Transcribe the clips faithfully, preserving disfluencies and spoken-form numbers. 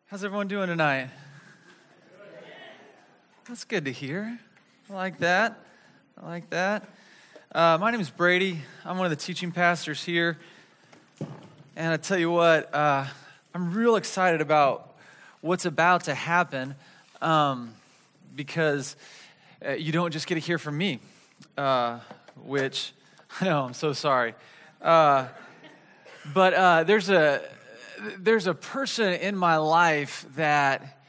How's everyone doing tonight? That's good to hear. I like that. I like that. Uh, my name is Brady. I'm one of the teaching pastors here. And I tell you what, uh, I'm real excited about what's about to happen um, because uh, you don't just get to hear from me, uh, which, I know, I'm so sorry. Uh, but uh, there's a... There's a person in my life that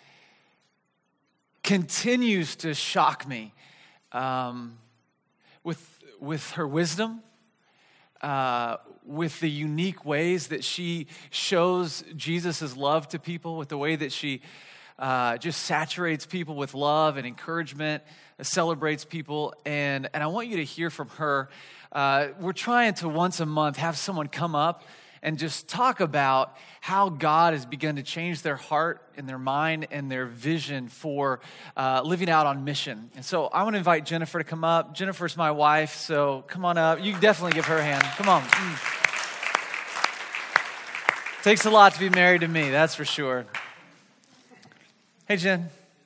continues to shock me um, with with her wisdom, uh, with the unique ways that she shows Jesus' love to people, with the way that she uh, just saturates people with love and encouragement, celebrates people, and and I want you to hear from her. Uh, we're trying to once a month have someone come up and just talk about how God has begun to change their heart and their mind and their vision for uh, living out on mission. And so I want to invite Jennifer to come up. Jennifer's my wife, so come on up. You can definitely give her a hand. Come on. Mm. Takes a lot to be married to me, that's for sure. Hey, Jen.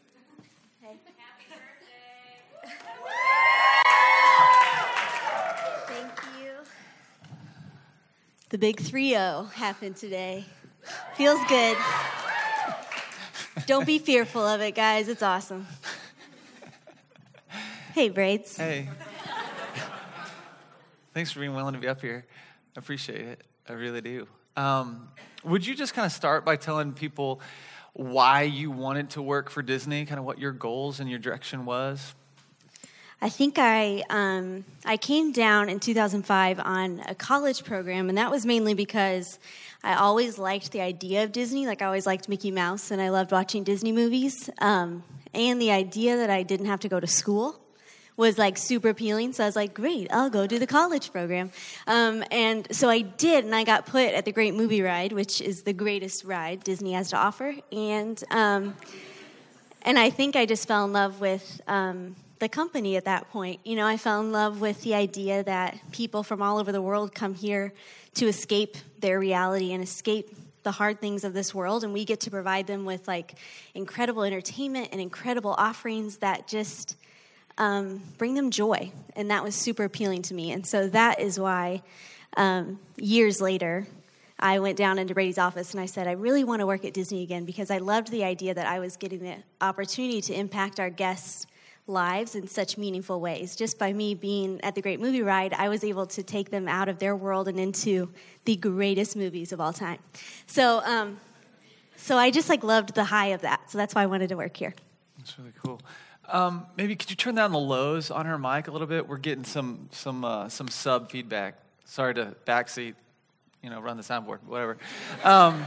The big three oh happened today. Feels good. Don't be fearful of it, guys. It's awesome. Hey, Braids. Hey. Thanks for being willing to be up here. I appreciate it. I really do. Um, would you just kind of start by telling people why you wanted to work for Disney, kind of what your goals and your direction was? I think I um, I came down in two thousand five on a college program, and that was mainly because I always liked the idea of Disney. Like, I always liked Mickey Mouse, and I loved watching Disney movies. Um, and the idea that I didn't have to go to school was, like, super appealing. So I was like, great, I'll go do the college program. Um, and so I did, and I got put at the Great Movie Ride, which is the greatest ride Disney has to offer. And um, and I think I just fell in love with Um, the company at that point. You know, I fell in love with the idea that people from all over the world come here to escape their reality and escape the hard things of this world, and we get to provide them with, like, incredible entertainment and incredible offerings that just um, bring them joy, and that was super appealing to me. And so that is why um, years later, I went down into Brady's office and I said, I really want to work at Disney again, because I loved the idea that I was getting the opportunity to impact our guests' lives in such meaningful ways. Just by me being at the Great Movie Ride, I was able to take them out of their world and into the greatest movies of all time. So, um, so I just like loved the high of that. So that's why I wanted to work here. That's really cool. Um, maybe could you turn down the lows on her mic a little bit? We're getting some some uh, some sub feedback. Sorry to backseat, you know, run the soundboard, whatever. Um,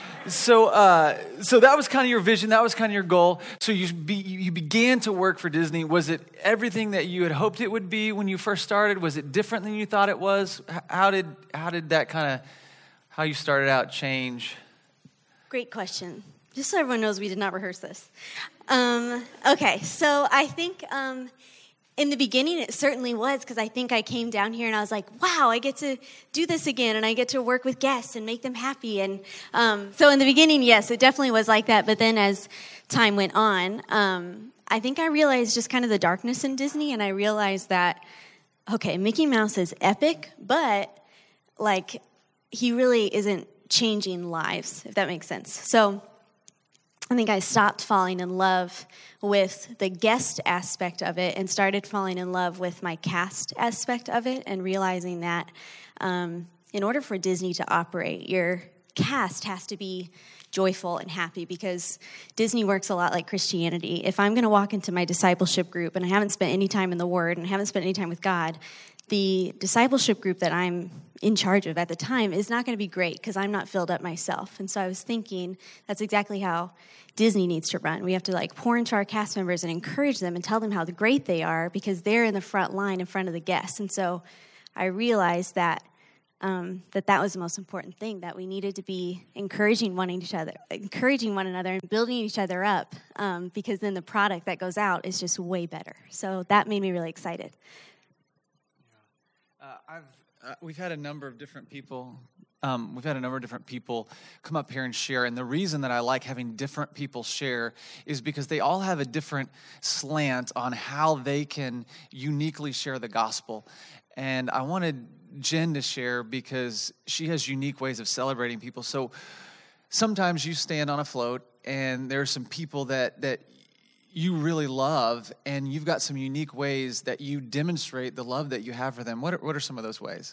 So, uh, so that was kind of your vision. That was kind of your goal. So you be, you began to work for Disney. Was it everything that you had hoped it would be when you first started? Was it different than you thought it was? How did how did that kind of how you started out change? Great question. Just so everyone knows, we did not rehearse this. Um, okay, so I think um, in the beginning, it certainly was, because I think I came down here and I was like, wow, I get to do this again, and I get to work with guests and make them happy. And um, so in the beginning, yes, it definitely was like that. But then as time went on, um, I think I realized just kind of the darkness in Disney, and I realized that, okay, Mickey Mouse is epic, but, like, he really isn't changing lives, if that makes sense. So I think I stopped falling in love with the guest aspect of it and started falling in love with my cast aspect of it, and realizing that um, in order for Disney to operate, your cast has to be joyful and happy, because Disney works a lot like Christianity. If I'm going to walk into my discipleship group and I haven't spent any time in the Word and I haven't spent any time with God, the discipleship group that I'm in charge of at the time is not going to be great, because I'm not filled up myself. And so I was thinking that's exactly how Disney needs to run. We have to, like, pour into our cast members and encourage them and tell them how great they are, because they're in the front line in front of the guests. And so I realized that um, that that was the most important thing, that we needed to be encouraging one each other, encouraging one another, and building each other up, um, because then the product that goes out is just way better. So that made me really excited. Uh, I've uh, we've had a number of different people Um, we've had a number of different people come up here and share, and the reason that I like having different people share is because they all have a different slant on how they can uniquely share the gospel. And I wanted Jen to share because she has unique ways of celebrating people. So sometimes you stand on a float, and there are some people that that you really love, and you've got some unique ways that you demonstrate the love that you have for them. What are, what are some of those ways?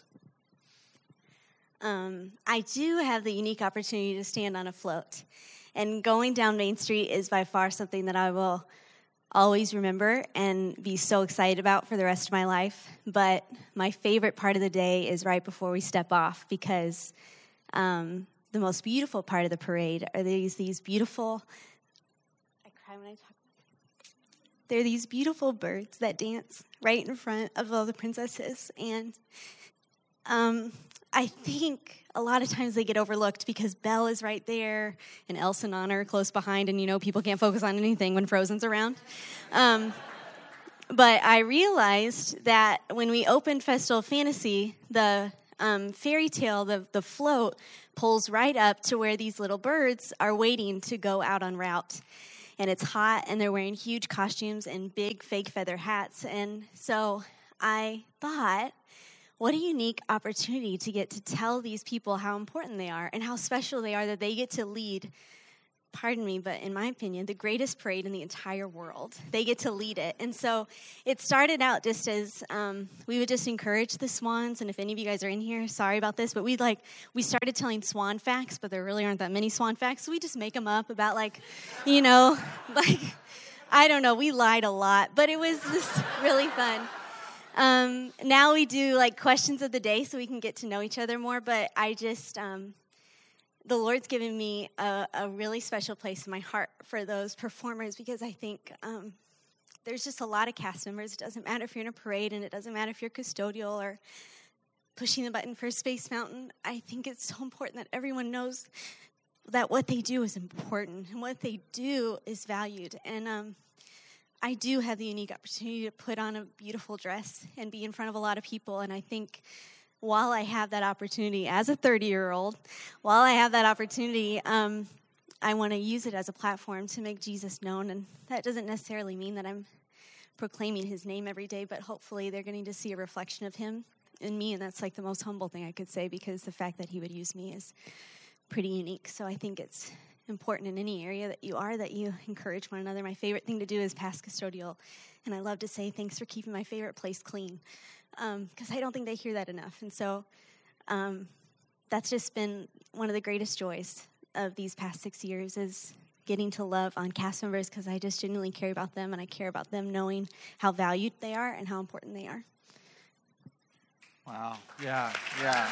Um, I do have the unique opportunity to stand on a float. And going down Main Street is by far something that I will always remember and be so excited about for the rest of my life. But my favorite part of the day is right before we step off, because um, the most beautiful part of the parade are these, these beautiful, I cry when I talk. They're these beautiful birds that dance right in front of all the princesses. And um, I think a lot of times they get overlooked because Belle is right there and Elsa and Anna are close behind, and you know people can't focus on anything when Frozen's around. Um, but I realized that when we opened Festival of Fantasy, the um, fairy tale, the, the float, pulls right up to where these little birds are waiting to go out on route. And it's hot, and they're wearing huge costumes and big fake feather hats. And so I thought, what a unique opportunity to get to tell these people how important they are and how special they are that they get to lead, pardon me, but in my opinion, the greatest parade in the entire world. They get to lead it. And so it started out just as um, we would just encourage the swans. And if any of you guys are in here, sorry about this, but we like we started telling swan facts, but there really aren't that many swan facts. So we just make them up about like, you know, like, I don't know, we lied a lot, but it was just really fun. Um, now we do like questions of the day so we can get to know each other more, but I just, um, the Lord's given me a, a really special place in my heart for those performers, because I think um, there's just a lot of cast members. It doesn't matter if you're in a parade, and it doesn't matter if you're custodial or pushing the button for Space Mountain. I think it's so important that everyone knows that what they do is important and what they do is valued. And um, I do have the unique opportunity to put on a beautiful dress and be in front of a lot of people, and I think while I have that opportunity as a thirty-year-old, while I have that opportunity, um, I want to use it as a platform to make Jesus known. And that doesn't necessarily mean that I'm proclaiming his name every day, but hopefully they're getting to see a reflection of him in me, and that's like the most humble thing I could say, because the fact that he would use me is pretty unique. So I think it's important in any area that you are, that you encourage one another. My favorite thing to do is pass custodial, and I love to say thanks for keeping my favorite place clean, because um, I don't think they hear that enough. And so um, that's just been one of the greatest joys of these past six years is getting to love on cast members, because I just genuinely care about them, and I care about them knowing how valued they are and how important they are. Wow. Yeah, yeah.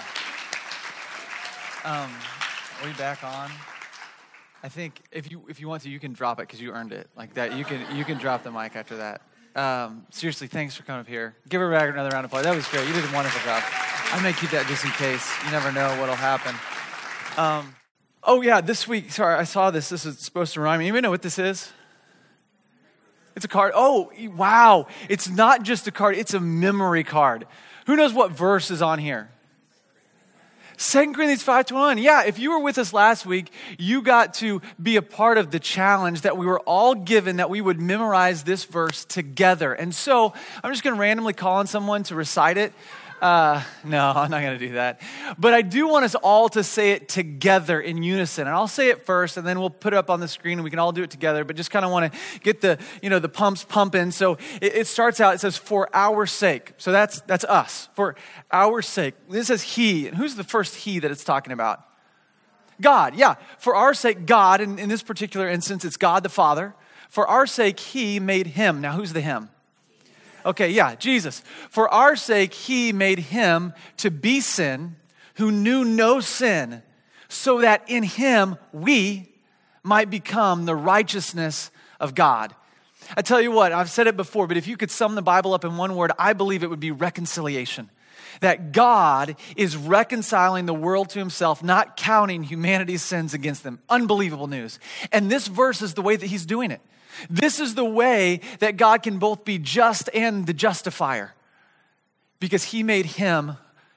Um, are we back on? I think if you if you want to, you can drop it because you earned it. Like that, you can you can drop the mic after that. Um, seriously, thanks for coming up here. Give her back another round of applause. That was great. You did a wonderful job. I may keep that just in case. You never know what'll happen. Um, oh yeah, this week. Sorry, I saw this. This is supposed to rhyme. Anybody know what this is? It's a card. Oh wow! It's not just a card. It's a memory card. Who knows what verse is on here? Second Corinthians five twenty-one. Yeah, if you were with us last week, you got to be a part of the challenge that we were all given, that we would memorize this verse together. And so I'm just going to randomly call on someone to recite it. Uh, no, I'm not going to do that. But I do want us all to say it together in unison. And I'll say it first, and then we'll put it up on the screen, and we can all do it together. But just kind of want to get the, you know, the pumps pumping. So it, it starts out, it says, for our sake. So that's that's us. For our sake. This says he. And who's the first he that it's talking about? God, yeah. For our sake, God, and in this particular instance, it's God the Father. For our sake, he made him. Now, who's the him? Okay, yeah, Jesus. For our sake, he made him to be sin who knew no sin, so that in him we might become the righteousness of God. I tell you what, I've said it before, but if you could sum the Bible up in one word, I believe it would be reconciliation. That God is reconciling the world to himself, not counting humanity's sins against them. Unbelievable news. And this verse is the way that he's doing it. This is the way that God can both be just and the justifier, because he made him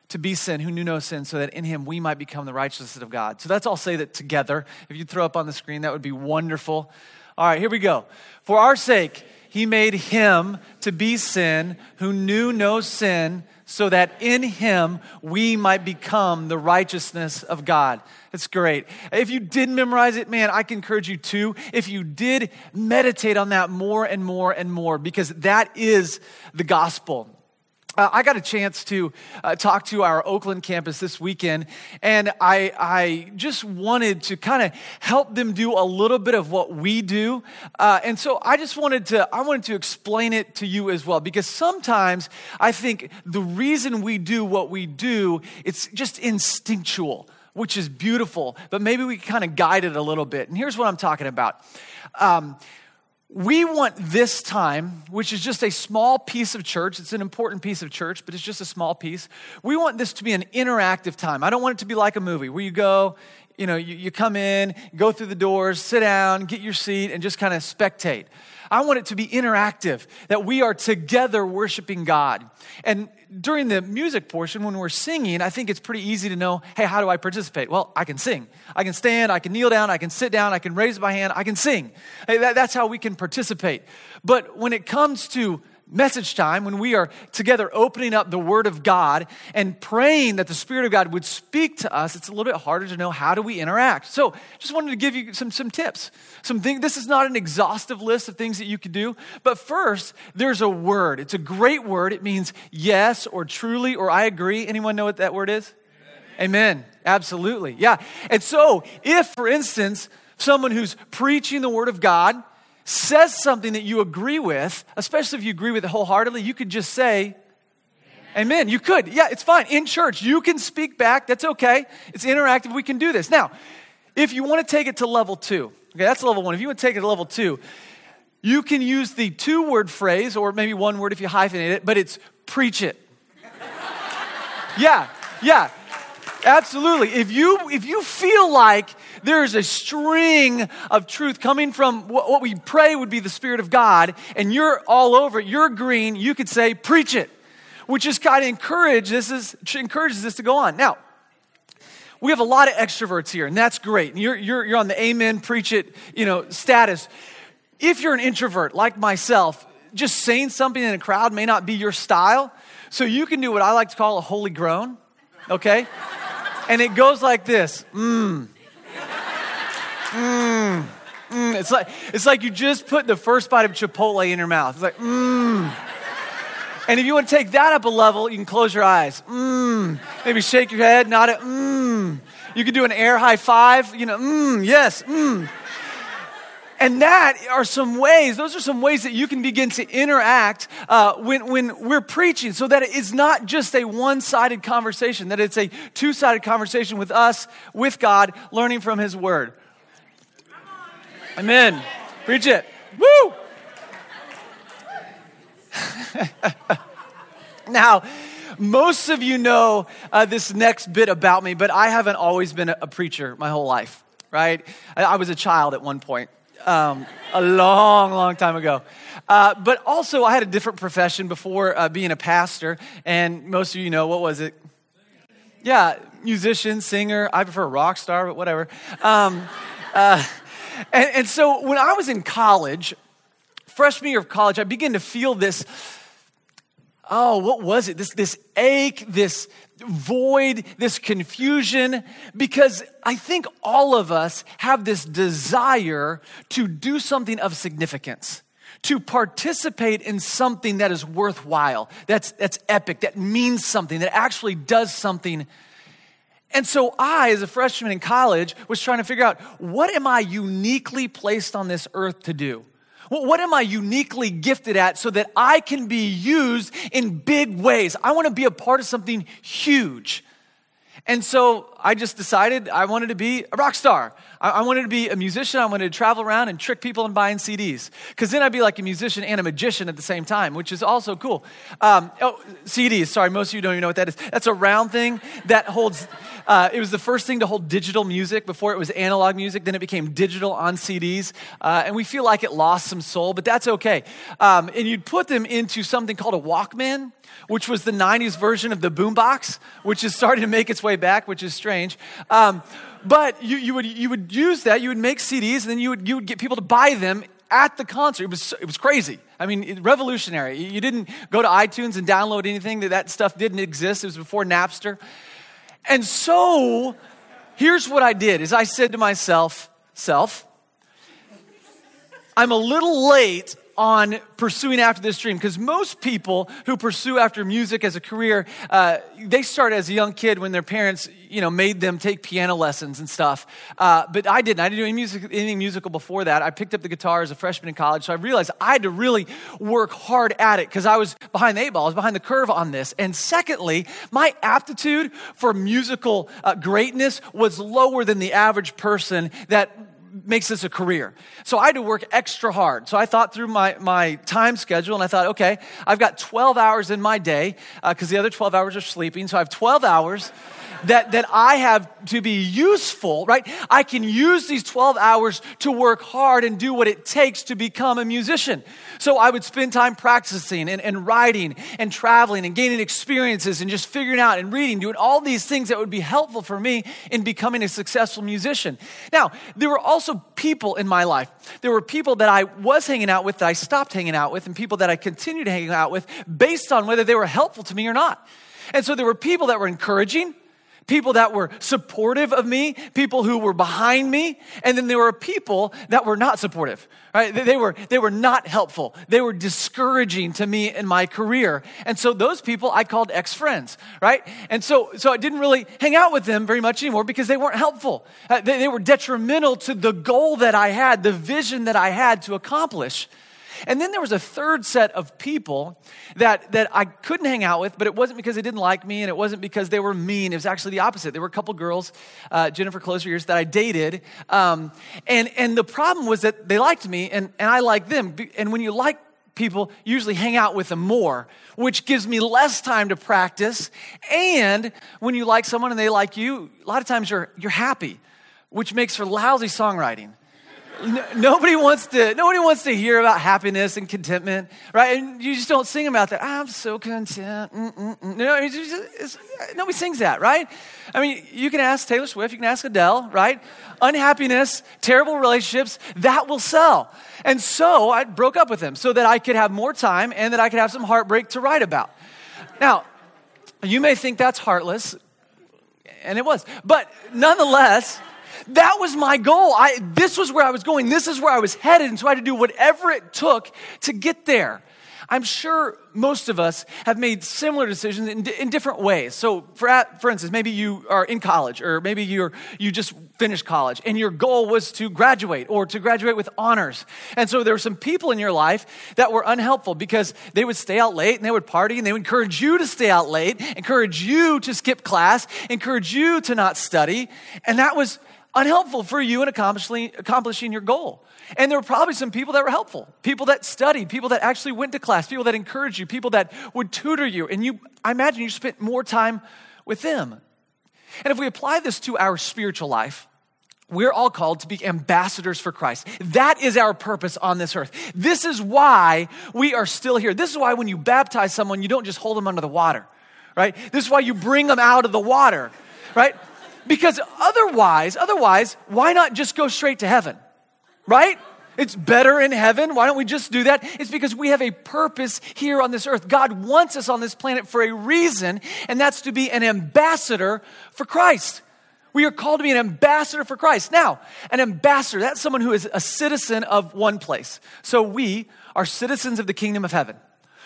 to be sin, who knew no sin, so that in him we might become the righteousness of God. So let's all say that together. If you'd throw up on the screen, that would be wonderful. All right, here we go. For our sake, he made him to be sin, who knew no sin, so that in him we might become the righteousness of God. That's great. If you did memorize it, man, I can encourage you to. If you did, meditate on that more and more and more, because that is the gospel. Uh, I got a chance to uh, talk to our Oakland campus this weekend, and I, I just wanted to kind of help them do a little bit of what we do. Uh, and so I just wanted to, I wanted to explain it to you as well, because sometimes I think the reason we do what we do, it's just instinctual, which is beautiful, but maybe we can kind of guide it a little bit. And here's what I'm talking about. Um, We want this time, which is just a small piece of church. It's an important piece of church, but it's just a small piece. We want this to be an interactive time. I don't want it to be like a movie where you go, you know, you, you come in, go through the doors, sit down, get your seat, and just kind of spectate. I want it to be interactive, that we are together worshiping God. And during the music portion, when we're singing, I think it's pretty easy to know, hey, how do I participate? Well, I can sing. I can stand, I can kneel down, I can sit down, I can raise my hand, I can sing. Hey, that, that's how we can participate. But when it comes to message time, when we are together opening up the Word of God and praying that the Spirit of God would speak to us, it's a little bit harder to know how do we interact. So just wanted to give you some, some tips. Some things. This is not an exhaustive list of things that you could do, but first, there's a word. It's a great word. It means yes or truly or I agree. Anyone know what that word is? Amen. Amen. Absolutely. Yeah. And so if, for instance, someone who's preaching the Word of God says something that you agree with, especially if you agree with it wholeheartedly, you could just say, amen. Amen. You could. Yeah, it's fine. In church, you can speak back. That's okay. It's interactive. We can do this. Now, if you want to take it to level two, okay, that's level one. If you want to take it to level two, you can use the two-word phrase, or maybe one word if you hyphenate it, but it's preach it. Yeah, yeah. Absolutely. If you if you feel like there's a string of truth coming from what, what we pray would be the Spirit of God, and you're all over it, you're green, you could say, preach it, which is kind of encourage, this is, encourages this to go on. Now, we have a lot of extroverts here, and that's great. You're, you're, you're on the amen, preach it, you know, status. If you're an introvert like myself, just saying something in a crowd may not be your style, so you can do what I like to call a holy groan, okay? And it goes like this, mmm, mmm, mmm. It's like, it's like you just put the first bite of Chipotle in your mouth. It's like, mmm. And if you want to take that up a level, you can close your eyes, mmm. Maybe shake your head, nod it, mmm. You can do an air high five, you know, mmm, yes, mmm. And that are some ways, those are some ways that you can begin to interact uh, when, when we're preaching, so that it's not just a one-sided conversation, that it's a two-sided conversation with us, with God, learning from His Word. Amen. Preach it. Woo! Now, most of you know uh, this next bit about me, but I haven't always been a, a preacher my whole life, right? I, I was a child at one point. Um, a long, long time ago. Uh, but also, I had a different profession before uh, being a pastor. And most of you know, what was it? Yeah, musician, singer. I prefer rock star, but whatever. Um, uh, and, and so when I was in college, freshman year of college, I began to feel this, oh, what was it? This, this ache, this void, this confusion, because I think all of us have this desire to do something of significance, to participate in something that is worthwhile, that's, that's epic, that means something, that actually does something. And so I, as a freshman in college, was trying to figure out, what am I uniquely placed on this earth to do? What am I uniquely gifted at so that I can be used in big ways? I want to be a part of something huge. And so I just decided I wanted to be a rock star. I, I wanted to be a musician. I wanted to travel around and trick people into buying C Ds. Because then I'd be like a musician and a magician at the same time, which is also cool. Um, oh, C Ds, sorry, most of you don't even know what that is. That's a round thing that holds, uh, it was the first thing to hold digital music. Before it was analog music, then it became digital on C Ds. Uh, and we feel like it lost some soul, but that's okay. Um, and you'd put them into something called a Walkman, which was the nineties version of the boombox, which is starting to make its way back, which is strange. Um, but you, you would you would use that, you would make C Ds, and then you would you would get people to buy them at the concert. It was it was crazy. I mean, it, revolutionary. You didn't go to iTunes and download anything. That that stuff didn't exist. It was before Napster. And so, here's what I did: is I said to myself, "Self, I'm a little late on pursuing after this dream," because most people who pursue after music as a career, uh, they start as a young kid when their parents, you know, made them take piano lessons and stuff. Uh, but I didn't. I didn't do any music, anything musical before that. I picked up the guitar as a freshman in college, so I realized I had to really work hard at it because I was behind the eight ball. I was behind the curve on this. And secondly, my aptitude for musical uh, greatness was lower than the average person that makes this a career. So I had to work extra hard. So I thought through my, my time schedule, and I thought, okay, I've got twelve hours in my day, because uh, the other twelve hours are sleeping. So I have twelve hours that, that I have to be useful, right? I can use these twelve hours to work hard and do what it takes to become a musician. So I would spend time practicing and, and writing and traveling and gaining experiences and just figuring out and reading, doing all these things that would be helpful for me in becoming a successful musician. Now, there were also people in my life. There were people that I was hanging out with that I stopped hanging out with, and people that I continued hanging out with based on whether they were helpful to me or not. And so there were people that were encouraging, people that were supportive of me, people who were behind me, and then there were people that were not supportive, right? They were, they were not helpful. They were discouraging to me in my career. And so those people I called ex-friends, right? And so, so I didn't really hang out with them very much anymore because they weren't helpful. Uh, they, they were detrimental to the goal that I had, the vision that I had to accomplish. And then there was a third set of people that, that I couldn't hang out with, but it wasn't because they didn't like me, and it wasn't because they were mean. It was actually the opposite. There were a couple girls, uh, Jennifer Closer years, that I dated. Um, and, and the problem was that they liked me, and, and I liked them. And when you like people, you usually hang out with them more, which gives me less time to practice. And when you like someone and they like you, a lot of times you're, you're happy, which makes for lousy songwriting. No, nobody wants to. Nobody wants to hear about happiness and contentment, right? And you just don't sing about that. I'm so content. Mm-mm-mm. No, it's just, it's, nobody sings that, right? I mean, you can ask Taylor Swift. You can ask Adele, right? Unhappiness, terrible relationships, that will sell. And so I broke up with them so that I could have more time and that I could have some heartbreak to write about. Now, you may think that's heartless, and it was, but nonetheless, that was my goal. I, this was where I was going. This is where I was headed. And so I had to do whatever it took to get there. I'm sure most of us have made similar decisions in, in different ways. So for, for instance, maybe you are in college, or maybe you're, you just finished college and your goal was to graduate or to graduate with honors. And so there were some people in your life that were unhelpful because they would stay out late and they would party and they would encourage you to stay out late, encourage you to skip class, encourage you to not study. And that was unhelpful for you in accomplishing, accomplishing your goal. And there were probably some people that were helpful, people that studied, people that actually went to class, people that encouraged you, people that would tutor you. And you, I imagine you spent more time with them. And if we apply this to our spiritual life, we're all called to be ambassadors for Christ. That is our purpose on this earth. This is why we are still here. This is why when you baptize someone, you don't just hold them under the water, right? This is why you bring them out of the water, right? Because otherwise, otherwise, why not just go straight to heaven, right? It's better in heaven. Why don't we just do that? It's because we have a purpose here on this earth. God wants us on this planet for a reason, and that's to be an ambassador for Christ. We are called to be an ambassador for Christ. Now, an ambassador, that's someone who is a citizen of one place. So we are citizens of the kingdom of heaven.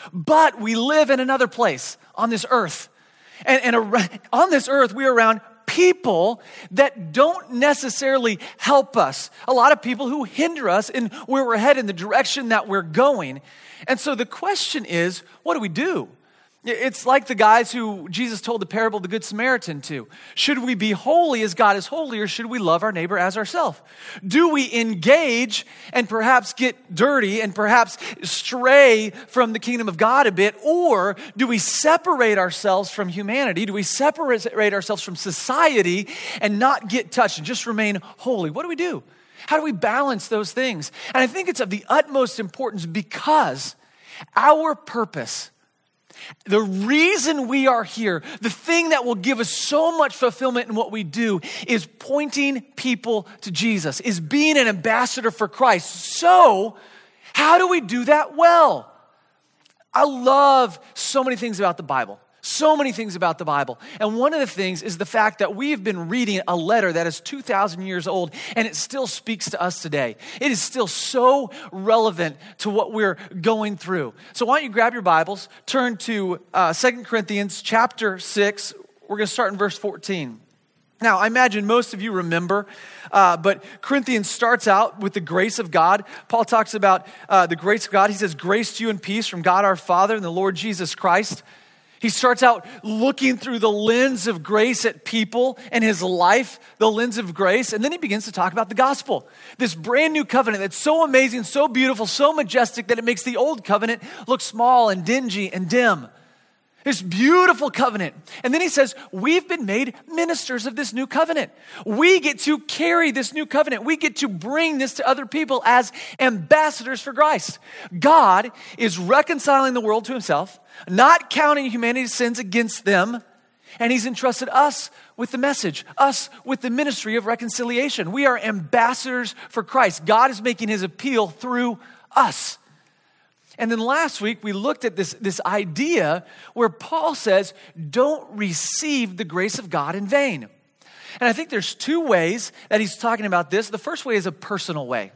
But we live in another place on this earth. And, and around, on this earth, we are around people that don't necessarily help us. A lot of people who hinder us in where we're headed, in the direction that we're going. And so the question is, what do we do? It's like the guys who Jesus told the parable of the Good Samaritan to. Should we be holy as God is holy, or should we love our neighbor as ourselves? Do we engage and perhaps get dirty and perhaps stray from the kingdom of God a bit, or do we separate ourselves from humanity? Do we separate ourselves from society and not get touched and just remain holy? What do we do? How do we balance those things? And I think it's of the utmost importance because our purpose, the reason we are here, the thing that will give us so much fulfillment in what we do is pointing people to Jesus, is being an ambassador for Christ. So, how do we do that well? I love so many things about the Bible. So many things about the Bible. And one of the things is the fact that we have been reading a letter that is two thousand years old, and it still speaks to us today. It is still so relevant to what we're going through. So why don't you grab your Bibles, turn to uh, Second Corinthians chapter six. We're going to start in verse fourteen. Now, I imagine most of you remember, uh, but Corinthians starts out with the grace of God. Paul talks about uh, the grace of God. He says, grace to you and peace from God our Father and the Lord Jesus Christ. He starts out looking through the lens of grace at people and his life, the lens of grace, and then he begins to talk about the gospel. This brand new covenant that's so amazing, so beautiful, so majestic that it makes the old covenant look small and dingy and dim. This beautiful covenant. And then he says, we've been made ministers of this new covenant. We get to carry this new covenant. We get to bring this to other people as ambassadors for Christ. God is reconciling the world to himself, not counting humanity's sins against them, and he's entrusted us with the message, us with the ministry of reconciliation. We are ambassadors for Christ. God is making his appeal through us. And then last week, we looked at this, this idea where Paul says, don't receive the grace of God in vain. And I think there's two ways that he's talking about this. The first way is a personal way.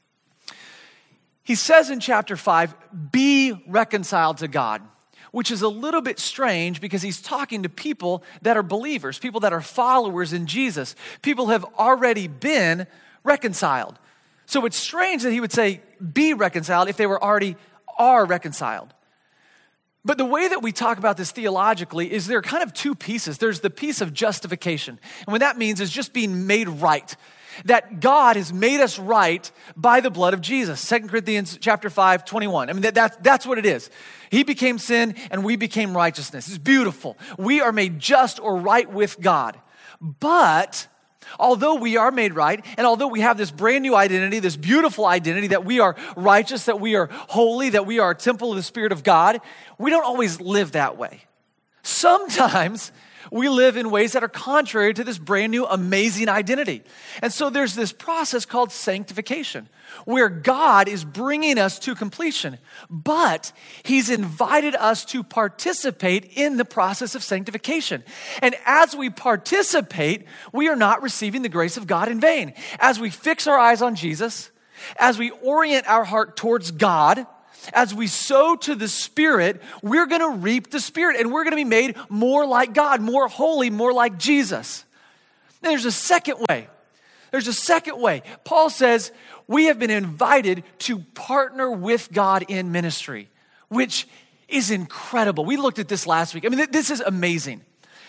He says in chapter five, be reconciled to God, which is a little bit strange because he's talking to people that are believers, people that are followers in Jesus. People have already been reconciled. So it's strange that he would say, be reconciled if they were already are reconciled. But the way that we talk about this theologically is there are kind of two pieces. There's the piece of justification. And what that means is just being made right. That God has made us right by the blood of Jesus. Second Corinthians chapter five, twenty-one. I mean, that, that's, that's what it is. He became sin and we became righteousness. It's beautiful. We are made just or right with God. But although we are made right, and although we have this brand new identity, this beautiful identity that we are righteous, that we are holy, that we are a temple of the Spirit of God, we don't always live that way. Sometimes we live in ways that are contrary to this brand new, amazing identity. And so there's this process called sanctification, where God is bringing us to completion, but he's invited us to participate in the process of sanctification. And as we participate, we are not receiving the grace of God in vain. As we fix our eyes on Jesus, as we orient our heart towards God, as we sow to the Spirit, we're going to reap the Spirit, and we're going to be made more like God, more holy, more like Jesus. And there's a second way. There's a second way. Paul says, we have been invited to partner with God in ministry, which is incredible. We looked at this last week. I mean, this is amazing.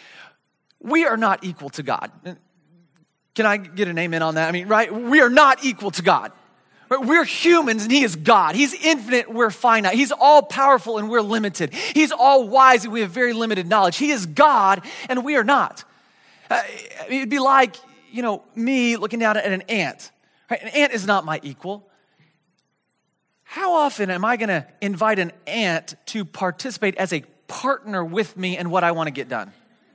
We are not equal to God. Can I get an amen on that? I mean, right? We are not equal to God. We're humans and he is God. He's infinite, we're finite. He's all powerful and we're limited. He's all wise and we have very limited knowledge. He is God and we are not. Uh, it'd be like, you know, me looking down at an ant. Right? An ant is not my equal. How often am I going to invite an ant to participate as a partner with me in what I want to get done?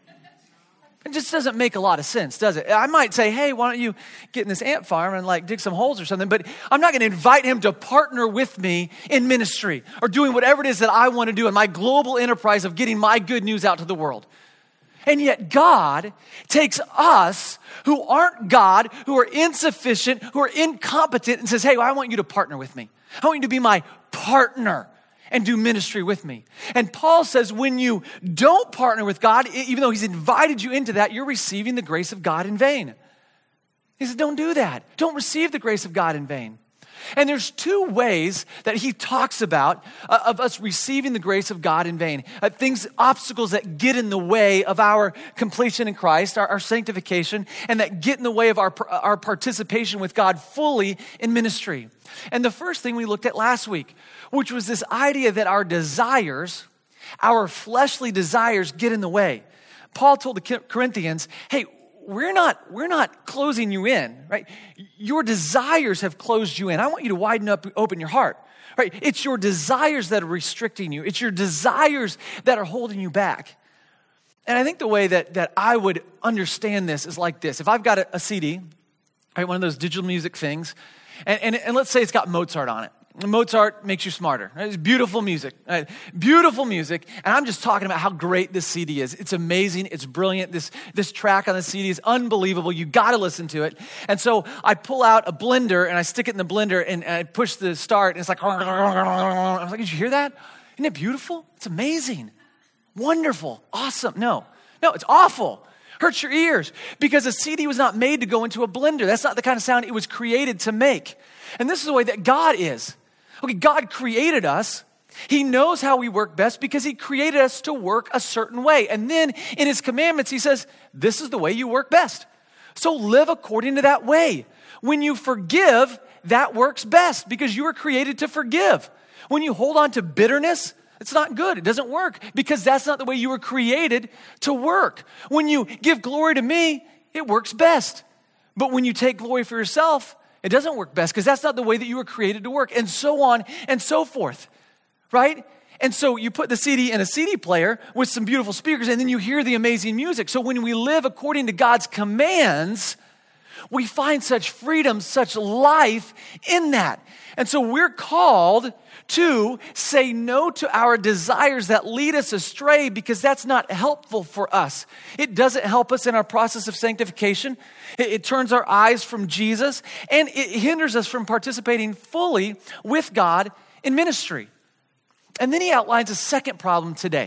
It just doesn't make a lot of sense, does it? I might say, hey, why don't you get in this ant farm and like dig some holes or something, but I'm not going to invite him to partner with me in ministry or doing whatever it is that I want to do in my global enterprise of getting my good news out to the world. And yet God takes us who aren't God, who are insufficient, who are incompetent, and says, hey, well, I want you to partner with me. I want you to be my partner and do ministry with me. And Paul says when you don't partner with God, even though he's invited you into that, you're receiving the grace of God in vain. He says, don't do that. Don't receive the grace of God in vain. And there's two ways that he talks about uh, of us receiving the grace of God in vain. Uh, things, obstacles that get in the way of our completion in Christ, our, our sanctification, and that get in the way of our, our participation with God fully in ministry. And the first thing we looked at last week, which was this idea that our desires, our fleshly desires get in the way. Paul told the Corinthians, hey, We're not, we're not closing you in, right? Your desires have closed you in. I want you to widen up, open your heart, right? It's your desires that are restricting you. It's your desires that are holding you back. And I think the way that, that I would understand this is like this. If I've got a, a C D, right, one of those digital music things, and, and, and let's say it's got Mozart on it. Mozart makes you smarter. Right? It's beautiful music. Right? Beautiful music. And I'm just talking about how great this C D is. It's amazing. It's brilliant. This, this track on the C D is unbelievable. You got to listen to it. And so I pull out a blender and I stick it in the blender and, and I push the start and it's like, I was like, did you hear that? Isn't it beautiful? It's amazing. Wonderful. Awesome. No, no, it's awful. Hurts your ears because a C D was not made to go into a blender. That's not the kind of sound it was created to make. And this is the way that God is. Okay, God created us. He knows how we work best because he created us to work a certain way. And then in his commandments, he says, this is the way you work best. So live according to that way. When you forgive, that works best because you were created to forgive. When you hold on to bitterness, it's not good. It doesn't work because that's not the way you were created to work. When you give glory to me, it works best. But when you take glory for yourself, it doesn't work best because that's not the way that you were created to work, and so on and so forth, right? And so you put the C D in a C D player with some beautiful speakers, and then you hear the amazing music. So when we live according to God's commands, we find such freedom, such life in that. And so we're called to say no to our desires that lead us astray because that's not helpful for us. It doesn't help us in our process of sanctification. It, it turns our eyes from Jesus, and it hinders us from participating fully with God in ministry. And then he outlines a second problem today.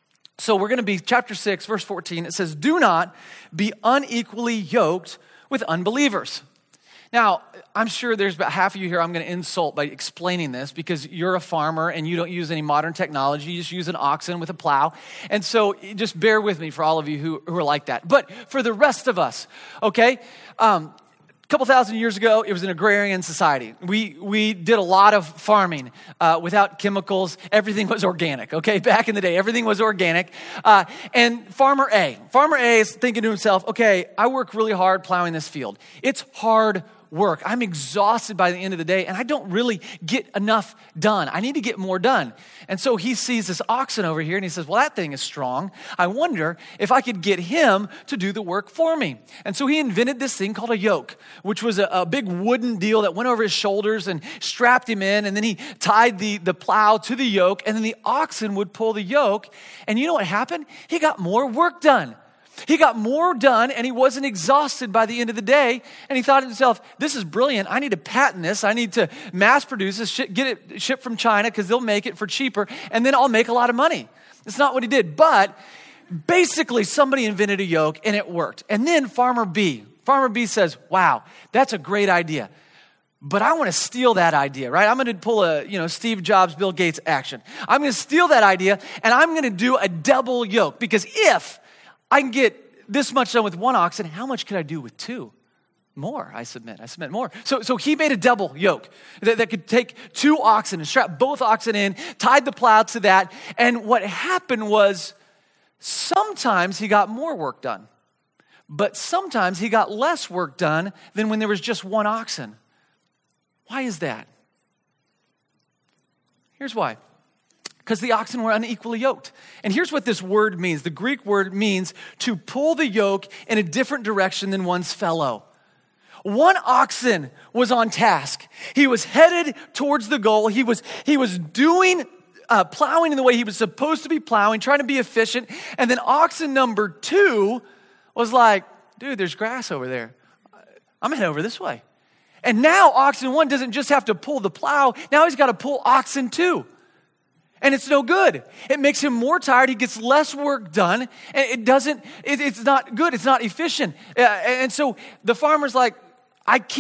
So we're going to be chapter six, verse fourteen. It says, do not be unequally yoked with unbelievers. Now, I'm sure there's about half of you here I'm going to insult by explaining this because you're a farmer and you don't use any modern technology. You just use an oxen with a plow. And so just bear with me for all of you who, who are like that. But for the rest of us, okay, um, a couple thousand years ago, it was an agrarian society. We we did a lot of farming uh, without chemicals. Everything was organic, okay? Back in the day, everything was organic. Uh, and Farmer A, Farmer A is thinking to himself, okay, I work really hard plowing this field. It's hard work. I'm exhausted by the end of the day, and I don't really get enough done. I need to get more done. And so he sees this oxen over here, and he says, well, that thing is strong. I wonder if I could get him to do the work for me. And so he invented this thing called a yoke, which was a, a big wooden deal that went over his shoulders and strapped him in, and then he tied the, the plow to the yoke, and then the oxen would pull the yoke. And you know what happened? He got more work done. He got more done, and he wasn't exhausted by the end of the day. And he thought to himself, this is brilliant. I need to patent this. I need to mass produce this, get it shipped from China because they'll make it for cheaper, and then I'll make a lot of money. That's not what he did. But basically, somebody invented a yoke, and it worked. And then Farmer B, Farmer B says, wow, that's a great idea. But I want to steal that idea, right? I'm going to pull a, you know, Steve Jobs, Bill Gates action. I'm going to steal that idea, and I'm going to do a double yoke because if I can get this much done with one oxen, how much could I do with two? More, I submit. I submit more. So, so he made a double yoke that, that could take two oxen and strap both oxen in, tied the plow to that. And what happened was sometimes he got more work done, but sometimes he got less work done than when there was just one oxen. Why is that? Here's why. Because the oxen were unequally yoked. And here's what this word means. The Greek word means to pull the yoke in a different direction than one's fellow. One oxen was on task. He was headed towards the goal. He was, he was doing, uh, plowing in the way he was supposed to be plowing, trying to be efficient. And then oxen number two was like, dude, there's grass over there. I'm heading over this way. And now oxen one doesn't just have to pull the plow. Now he's got to pull oxen two. And it's no good. It makes him more tired. He gets less work done. And it doesn't, it, it's not good. It's not efficient. Uh, and so the farmer's like, I can't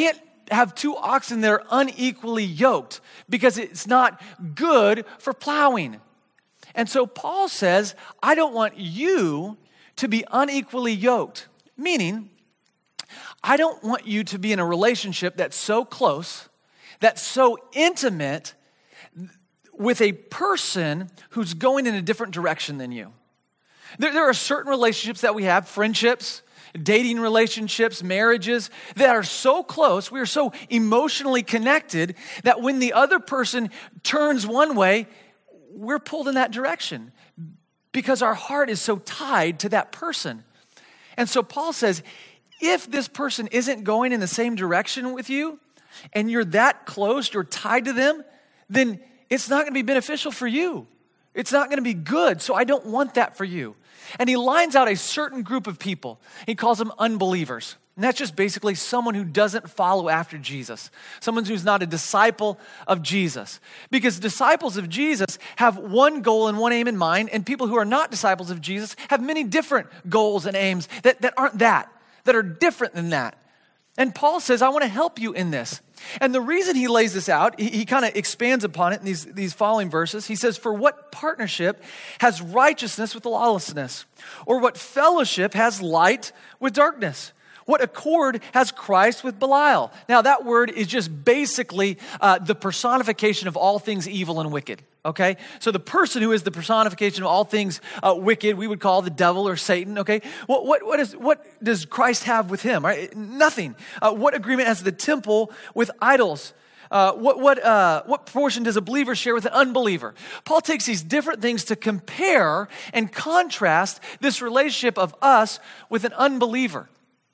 have two oxen that are unequally yoked because it's not good for plowing. And so Paul says, I don't want you to be unequally yoked, meaning I don't want you to be in a relationship that's so close, that's so intimate with a person who's going in a different direction than you. There, there are certain relationships that we have, friendships, dating relationships, marriages, that are so close, we are so emotionally connected that when the other person turns one way, we're pulled in that direction because our heart is so tied to that person. And so Paul says, if this person isn't going in the same direction with you, and you're that close, you're tied to them, then it's not going to be beneficial for you. It's not going to be good. So I don't want that for you. And he lines out a certain group of people. He calls them unbelievers. And that's just basically someone who doesn't follow after Jesus. Someone who's not a disciple of Jesus. Because disciples of Jesus have one goal and one aim in mind, and people who are not disciples of Jesus have many different goals and aims that, that aren't that, that are different than that. And Paul says, I want to help you in this. And the reason he lays this out, he, he kind of expands upon it in these, these following verses. He says, for what partnership has righteousness with lawlessness? Or what fellowship has light with darkness? What accord has Christ with Belial? Now that word is just basically uh, the personification of all things evil and wicked. Okay, so the person who is the personification of all things uh, wicked, we would call the devil or Satan. Okay, what what what is what does Christ have with him? Right, nothing. Uh, what agreement has the temple with idols? Uh, what what uh, what portion does a believer share with an unbeliever? Paul takes these different things to compare and contrast this relationship of us with an unbeliever.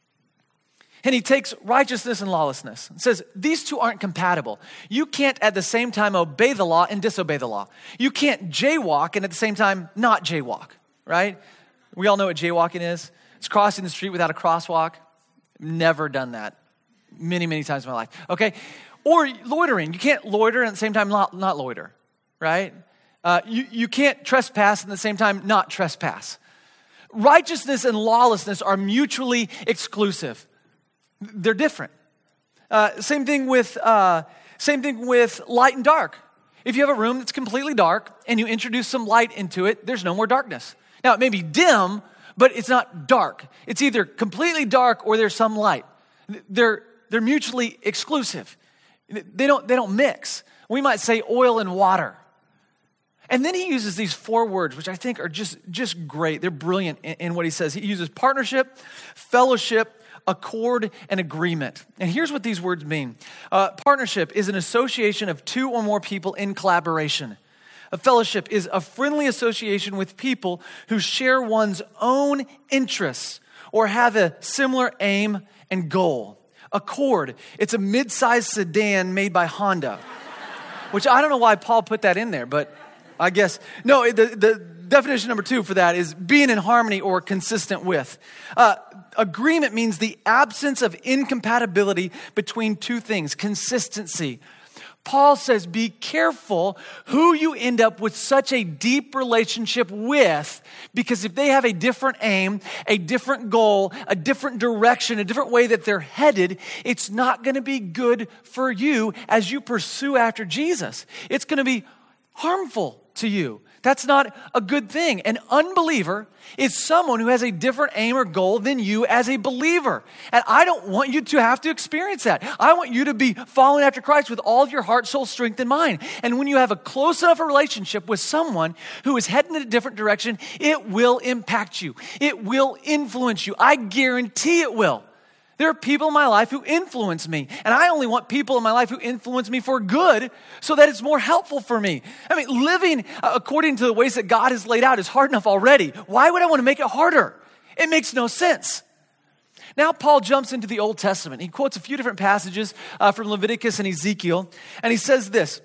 And he takes righteousness and lawlessness and says, these two aren't compatible. You can't at the same time obey the law and disobey the law. You can't jaywalk and at the same time not jaywalk, right? We all know what jaywalking is. It's crossing the street without a crosswalk. Never done that. Many, many times in my life, okay? Or loitering. You can't loiter and at the same time not, not loiter, right? Uh, you, you can't trespass and at the same time not trespass. Righteousness and lawlessness are mutually exclusive. They're different. Uh, same thing with uh, same thing with light and dark. If you have a room that's completely dark and you introduce some light into it, there's no more darkness. Now it may be dim, but it's not dark. It's either completely dark or there's some light. They're they're mutually exclusive. They don't they don't mix. We might say oil and water. And then he uses these four words, which I think are just just great. They're brilliant in, in what he says. He uses partnership, fellowship, accord, and agreement. And here's what these words mean. Uh, partnership is an association of two or more people in collaboration. A fellowship is a friendly association with people who share one's own interests or have a similar aim and goal. Accord, it's a mid-sized sedan made by Honda, which I don't know why Paul put that in there, but I guess, no, the, the definition number two for that is being in harmony or consistent with. Uh, agreement means the absence of incompatibility between two things, consistency. Paul says, be careful who you end up with such a deep relationship with, because if they have a different aim, a different goal, a different direction, a different way that they're headed, it's not going to be good for you as you pursue after Jesus. It's going to be harmful to you. That's not a good thing. An unbeliever is someone who has a different aim or goal than you as a believer. And I don't want you to have to experience that. I want you to be following after Christ with all of your heart, soul, strength, and mind. And when you have a close enough a relationship with someone who is heading in a different direction, it will impact you. It will influence you. I guarantee it will. There are people in my life who influence me, and I only want people in my life who influence me for good so that it's more helpful for me. I mean, living according to the ways that God has laid out is hard enough already. Why would I want to make it harder? It makes no sense. Now Paul jumps into the Old Testament. He quotes a few different passages uh, from Leviticus and Ezekiel, and he says this,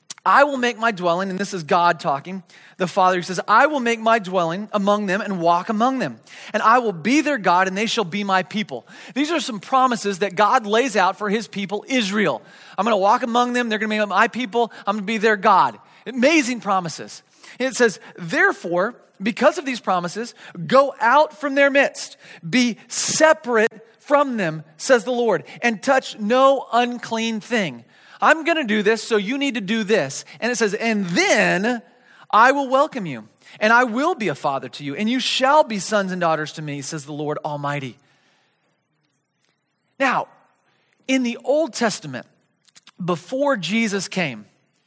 I will make my dwelling, and this is God talking, the Father, who says, I will make my dwelling among them and walk among them. And I will be their God, and they shall be my people. These are some promises that God lays out for his people, Israel. I'm going to walk among them. They're going to be my people. I'm going to be their God. Amazing promises. And it says, therefore, because of these promises, go out from their midst. Be separate from them, says the Lord, and touch no unclean thing. I'm going to do this, so you need to do this. And it says, and then I will welcome you, and I will be a father to you, and you shall be sons and daughters to me, says the Lord Almighty. Now, in the Old Testament, before Jesus came,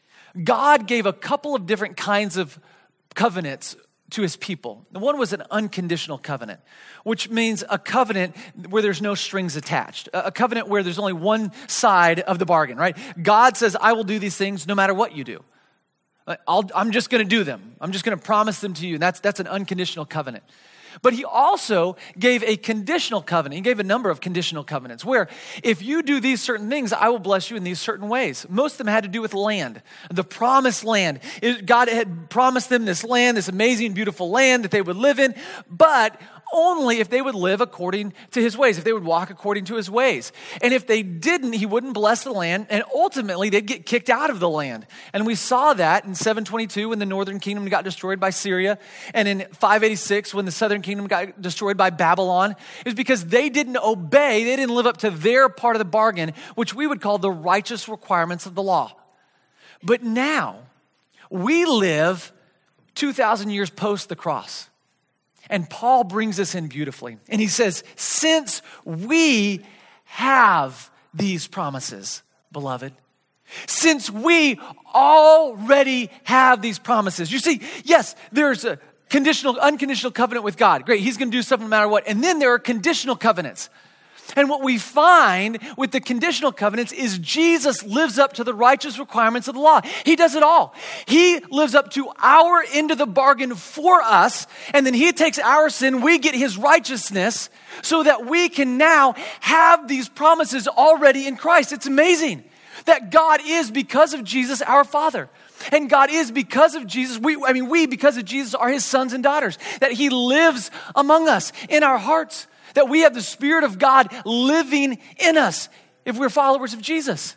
God gave a couple of different kinds of covenants to his people. One was an unconditional covenant, which means a covenant where there's no strings attached, a covenant where there's only one side of the bargain, right? God says, I will do these things no matter what you do. I'll, I'm just going to do them. I'm just going to promise them to you. And that's, that's an unconditional covenant. But he also gave a conditional covenant. He gave a number of conditional covenants where if you do these certain things, I will bless you in these certain ways. Most of them had to do with land, the promised land. It, God had promised them this land, this amazing, beautiful land that they would live in, but only if they would live according to his ways, if they would walk according to his ways. And if they didn't, he wouldn't bless the land, and ultimately they'd get kicked out of the land. And we saw that in seven twenty-two when the northern kingdom got destroyed by Syria, and in five eighty-six when the southern kingdom got destroyed by Babylon. It was because they didn't obey, they didn't live up to their part of the bargain, which we would call the righteous requirements of the law. But now, we live two thousand years post the cross. And Paul brings us in beautifully. And he says, since we have these promises, beloved, since we already have these promises. You see, yes, there's a conditional, unconditional covenant with God. Great, he's going to do something no matter what. And then there are conditional covenants. And what we find with the conditional covenants is Jesus lives up to the righteous requirements of the law. He does it all. He lives up to our end of the bargain for us, and then he takes our sin, we get his righteousness, so that we can now have these promises already in Christ. It's amazing that God is, because of Jesus, our Father. And God is, because of Jesus, we, I mean, we, because of Jesus, are his sons and daughters. That he lives among us in our hearts. That we have the Spirit of God living in us if we're followers of Jesus.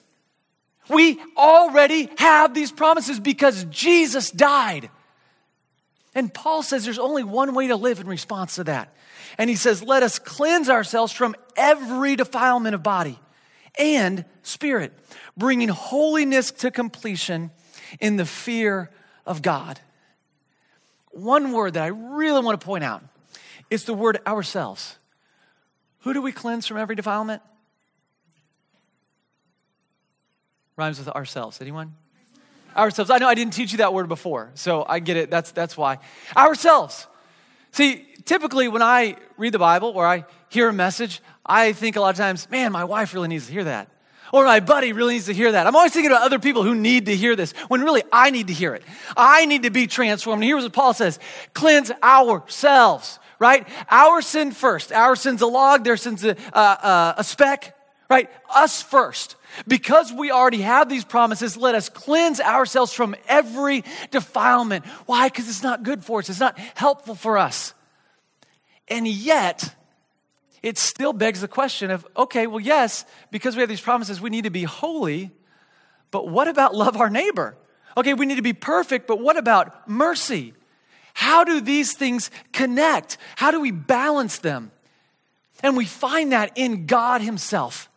We already have these promises because Jesus died. And Paul says there's only one way to live in response to that. And he says, let us cleanse ourselves from every defilement of body and spirit, bringing holiness to completion in the fear of God. One word that I really want to point out is the word ourselves. Who do we cleanse from every defilement? Rhymes with ourselves. Anyone? Ourselves. I know I didn't teach you that word before, so I get it. That's, that's why. Ourselves. See, typically when I read the Bible or I hear a message, I think a lot of times, man, my wife really needs to hear that. Or my buddy really needs to hear that. I'm always thinking about other people who need to hear this, when really I need to hear it. I need to be transformed. And here's what Paul says, cleanse ourselves. Right? Our sin first. Our sin's a log, their sin's a, uh, a speck, right? Us first. Because we already have these promises, let us cleanse ourselves from every defilement. Why? Because it's not good for us. It's not helpful for us. And yet, it still begs the question of, okay, well, yes, because we have these promises, we need to be holy, but what about love our neighbor? Okay, we need to be perfect, but what about mercy? How do these things connect? How do we balance them? And we find that in God himself.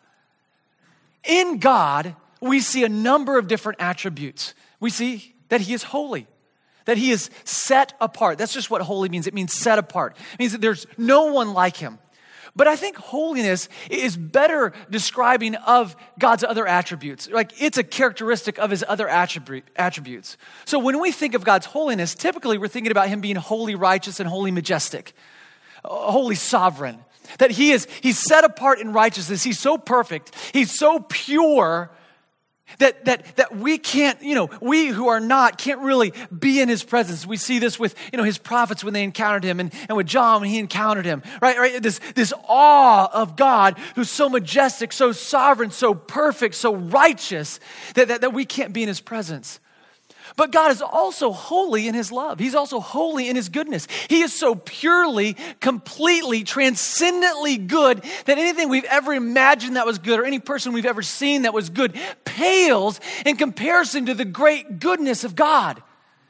In God, we see a number of different attributes. We see that he is holy, that he is set apart. That's just what holy means. It means set apart. It means that there's no one like him. But I think holiness is better describing of God's other attributes. Like it's a characteristic of his other attribute, attributes. So when we think of God's holiness, typically we're thinking about him being wholly righteous and wholly majestic, wholly sovereign. That he is, he's set apart in righteousness. He's so perfect. He's so pure that, that, that we can't, you know, we who are not can't really be in his presence. We see this with, you know, his prophets when they encountered him and, and with John when he encountered him, right? Right? This, this awe of God who's so majestic, so sovereign, so perfect, so righteous that, that, that we can't be in his presence. But God is also holy in his love. He's also holy in his goodness. He is so purely, completely, transcendently good that anything we've ever imagined that was good or any person we've ever seen that was good pales in comparison to the great goodness of God.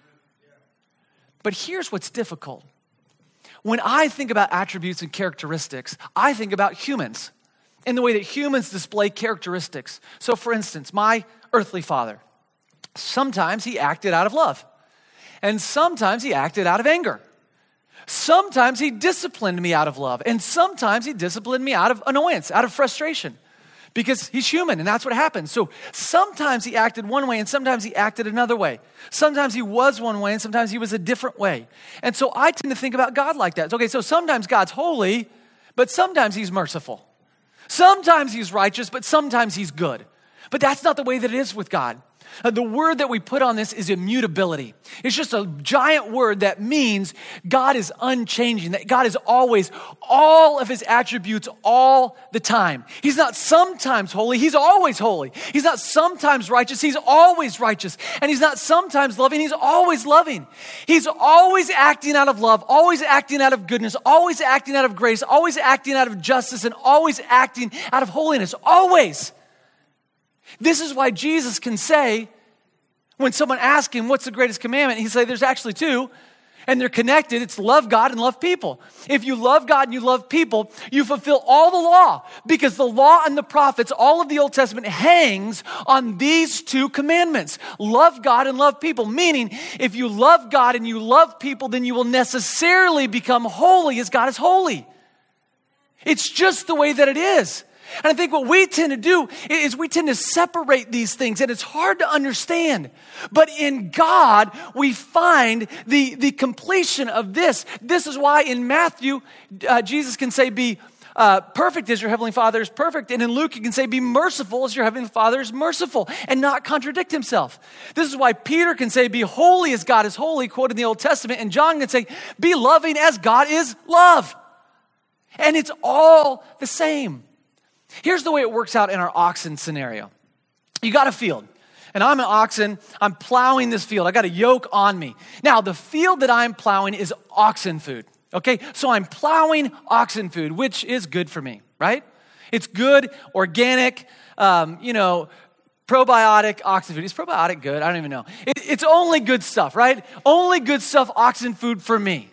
But here's what's difficult. When I think about attributes and characteristics, I think about humans. in the way that humans display characteristics. So for instance, my earthly father, sometimes he acted out of love, and sometimes he acted out of anger. Sometimes he disciplined me out of love, and sometimes he disciplined me out of annoyance, out of frustration, because he's human, and that's what happens. So sometimes he acted one way, and sometimes he acted another way. Sometimes he was one way, and sometimes he was a different way. And so I tend to think about God like that. Okay, so sometimes God's holy, but sometimes he's merciful. Sometimes he's righteous, but sometimes he's good. But that's not the way that it is with God. Uh, the word that we put on this is immutability. It's just a giant word that means God is unchanging, that God is always all of his attributes all the time. He's not sometimes holy, he's always holy. He's not sometimes righteous, he's always righteous. And he's not sometimes loving, he's always loving. He's always acting out of love, always acting out of goodness, always acting out of grace, always acting out of justice, and always acting out of holiness, always. This is why Jesus can say, when someone asks him, what's the greatest commandment? He say, there's actually two, and they're connected. It's love God and love people. If you love God and you love people, you fulfill all the law, because the law and the prophets, all of the Old Testament hangs on these two commandments. Love God and love people. Meaning, if you love God and you love people, then you will necessarily become holy as God is holy. It's just the way that it is. And I think what we tend to do is we tend to separate these things, and it's hard to understand. But in God, we find the, the completion of this. This is why in Matthew, uh, Jesus can say, be uh, perfect as your heavenly Father is perfect. And in Luke, he can say, be merciful as your heavenly Father is merciful, and not contradict himself. This is why Peter can say, be holy as God is holy, quoted in the Old Testament. And John can say, be loving as God is love. And it's all the same. Here's the way it works out in our oxen scenario. You got a field, and I'm an oxen. I'm plowing this field. I got a yoke on me. Now, the field that I'm plowing is oxen food, okay? So I'm plowing oxen food, which is good for me, right? It's good, organic, um, you know, probiotic oxen food. Is probiotic good? I don't even know. It, it's only good stuff, right? Only good stuff oxen food for me,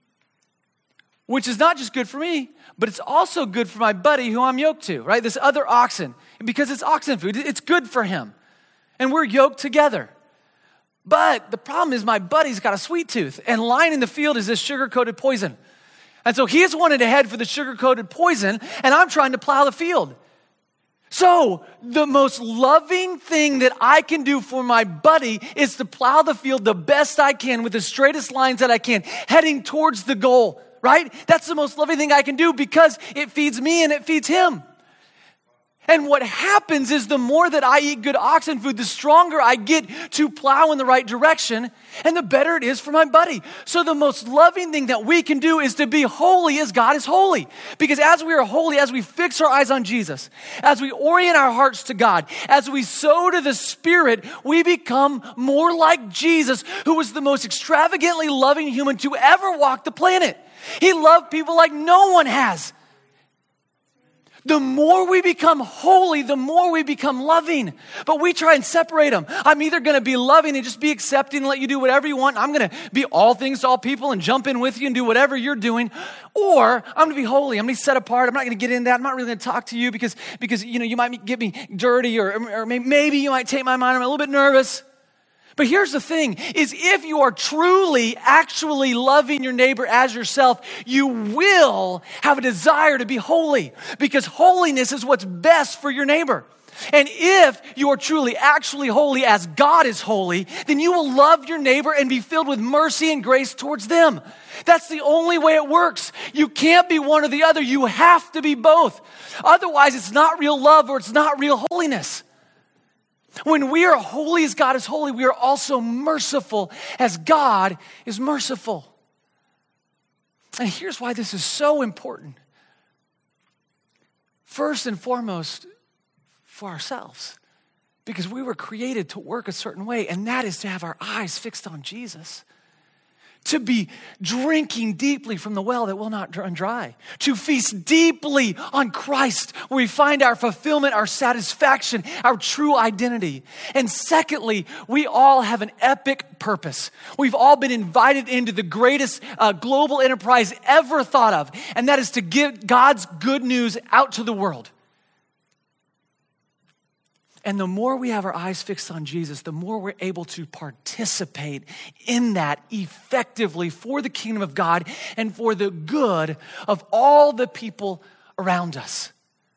which is not just good for me, but it's also good for my buddy who I'm yoked to, right? This other oxen, because it's oxen food, it's good for him. And we're yoked together. But the problem is my buddy's got a sweet tooth, and lying in the field is this sugar-coated poison. And so he's wanted to head for the sugar-coated poison, and I'm trying to plow the field. So the most loving thing that I can do for my buddy is to plow the field the best I can with the straightest lines that I can, heading towards the goal. Right? That's the most loving thing I can do, because it feeds me and it feeds him. And what happens is the more that I eat good oxen food, the stronger I get to plow in the right direction, and the better it is for my buddy. So the most loving thing that we can do is to be holy as God is holy. Because as we are holy, as we fix our eyes on Jesus, as we orient our hearts to God, as we sow to the Spirit, we become more like Jesus, who was the most extravagantly loving human to ever walk the planet. He loved people like no one has. The more we become holy, the more we become loving. But we try and separate them. I'm either going to be loving and just be accepting and let you do whatever you want. I'm going to be all things to all people and jump in with you and do whatever you're doing. Or I'm going to be holy. I'm going to be set apart. I'm not going to get into that. I'm not really going to talk to you because, because you know, you might get me dirty, or, or maybe you might take my mind. I'm a little bit nervous. But here's the thing, is if you are truly, actually loving your neighbor as yourself, you will have a desire to be holy, because holiness is what's best for your neighbor. And if you are truly, actually holy as God is holy, then you will love your neighbor and be filled with mercy and grace towards them. That's the only way it works. You can't be one or the other. You have to be both. Otherwise, it's not real love, or it's not real holiness. When we are holy as God is holy, we are also merciful as God is merciful. And here's why this is so important. First and foremost, for ourselves. Because we were created to work a certain way, and that is to have our eyes fixed on Jesus. To be drinking deeply from the well that will not run dry. To feast deeply on Christ, where we find our fulfillment, our satisfaction, our true identity. And secondly, we all have an epic purpose. We've all been invited into the greatest uh, global enterprise ever thought of, and that is to give God's good news out to the world. And the more we have our eyes fixed on Jesus, the more we're able to participate in that effectively for the kingdom of God and for the good of all the people around us.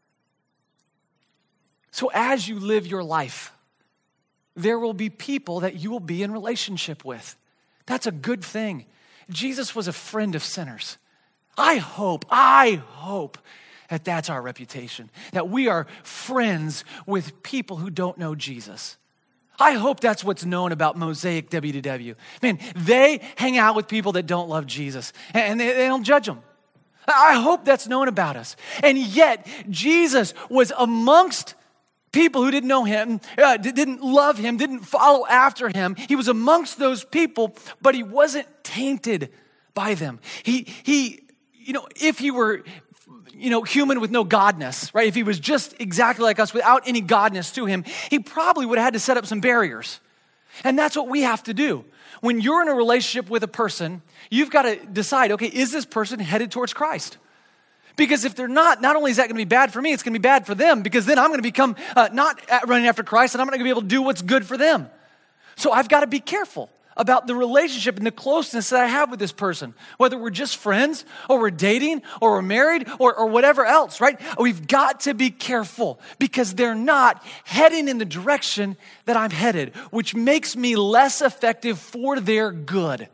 So as you live your life, there will be people that you will be in relationship with. That's a good thing. Jesus was a friend of sinners. I hope, I hope that that's our reputation, that we are friends with people who don't know Jesus. I hope that's what's known about Mosaic W D W. Man, they hang out with people that don't love Jesus, and they, they don't judge them. I hope that's known about us. And yet, Jesus was amongst people who didn't know him, uh, didn't love him, didn't follow after him. He was amongst those people, but he wasn't tainted by them. He, he, you know, if he were, you know, human with no godness, right? If he was just exactly like us without any godness to him, he probably would have had to set up some barriers. And that's what we have to do. When you're in a relationship with a person, you've got to decide, okay, is this person headed towards Christ? Because if they're not, not only is that going to be bad for me, it's going to be bad for them, because then I'm going to become uh, not running after Christ, and I'm not going to be able to do what's good for them. So I've got to be careful about the relationship and the closeness that I have with this person, whether we're just friends or we're dating or we're married or, or whatever else, right? We've got to be careful because they're not heading in the direction that I'm headed, which makes me less effective for their good.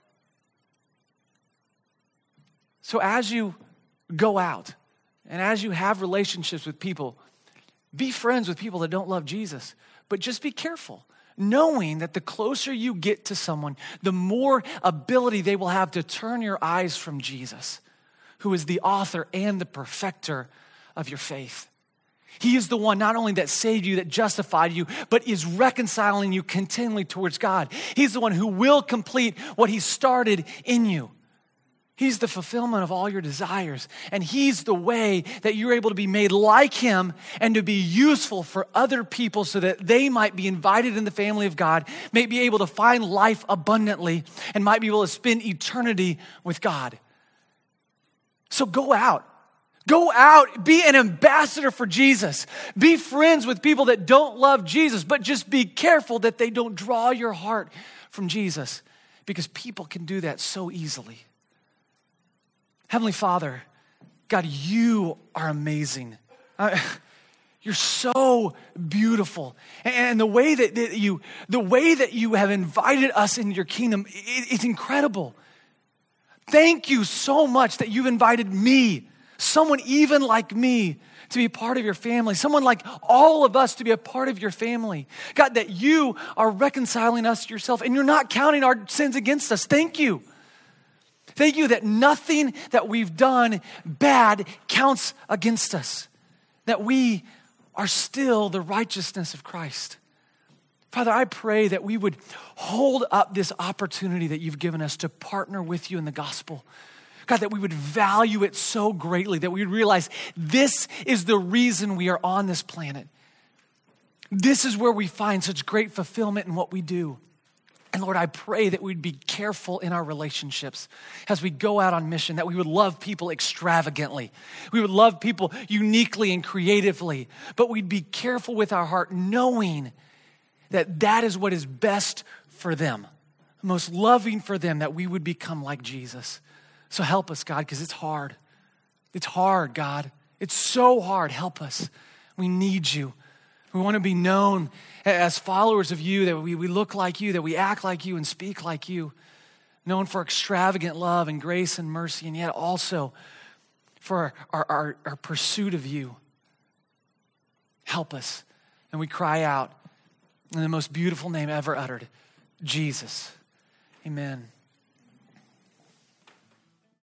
So as you go out and as you have relationships with people, be friends with people that don't love Jesus, but just be careful, knowing that the closer you get to someone, the more ability they will have to turn your eyes from Jesus, who is the author and the perfecter of your faith. He is the one not only that saved you, that justified you, but is reconciling you continually towards God. He's the one who will complete what he started in you. He's the fulfillment of all your desires. And he's the way that you're able to be made like him and to be useful for other people so that they might be invited in the family of God, may be able to find life abundantly, and might be able to spend eternity with God. So go out. Go out. Be an ambassador for Jesus. Be friends with people that don't love Jesus, but just be careful that they don't draw your heart from Jesus, because people can do that so easily. Heavenly Father, God, you are amazing. Uh, you're so beautiful. And the way that, that you, the way that you have invited us into your kingdom, it, it's incredible. Thank you so much that you've invited me, someone even like me, to be a part of your family, someone like all of us to be a part of your family. God, that you are reconciling us to yourself and you're not counting our sins against us. Thank you. Thank you that nothing that we've done bad counts against us, that we are still the righteousness of Christ. Father, I pray that we would hold up this opportunity that you've given us to partner with you in the gospel. God, that we would value it so greatly, that we would realize this is the reason we are on this planet. This is where we find such great fulfillment in what we do. And Lord, I pray that we'd be careful in our relationships as we go out on mission, that we would love people extravagantly. We would love people uniquely and creatively, but we'd be careful with our heart, knowing that that is what is best for them, most loving for them, that we would become like Jesus. So help us, God, because it's hard. It's hard, God. It's so hard. Help us. We need you. We want to be known as followers of you, that we, we look like you, that we act like you and speak like you, known for extravagant love and grace and mercy, and yet also for our, our, our pursuit of you. Help us. And we cry out in the most beautiful name ever uttered, Jesus. Amen.